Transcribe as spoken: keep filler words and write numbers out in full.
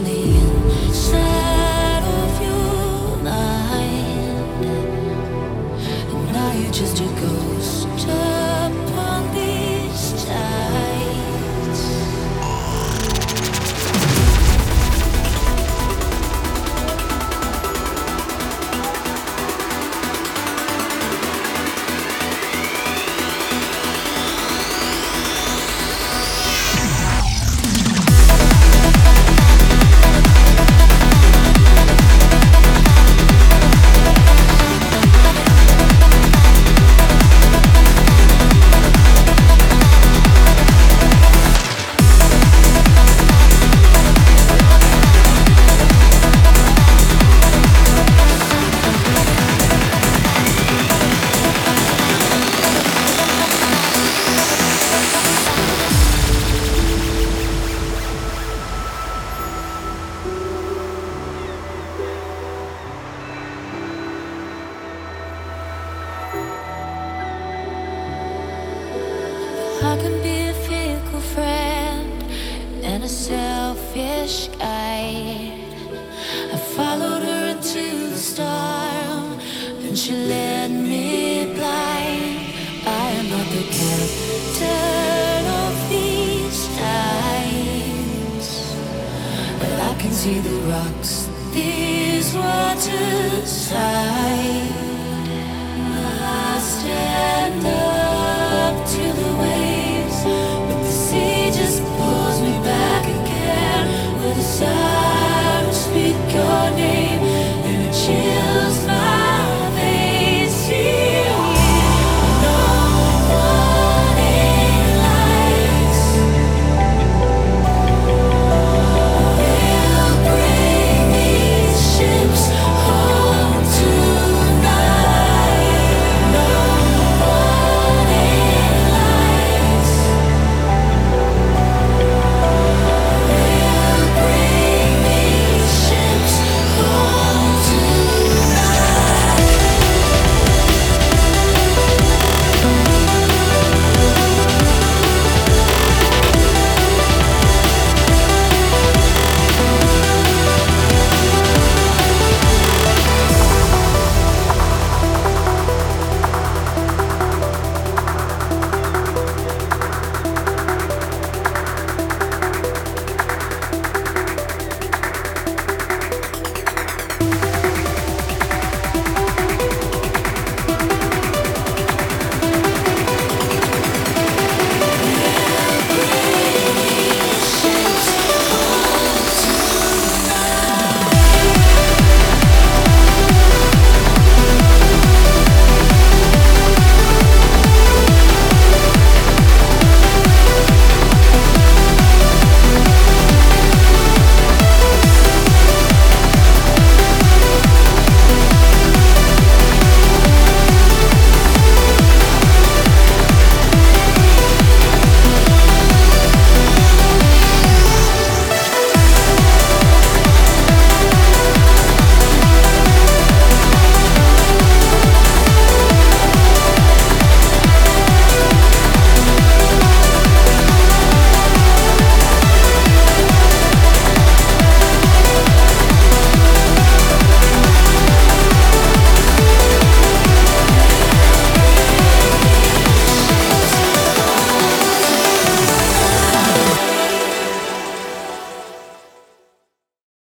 I can be a fickle friend and a selfish guide. I followed her into the storm, and she led me blind. I am not the captain of these tides, but I can see the rocks these waters hide. I stand up to the waves, but the sea just pulls me back again. With a sigh, to speak your name, and it chills my veins. See no warning lights will bring these ships home tonight. No warning lights will bring these ships home tonight.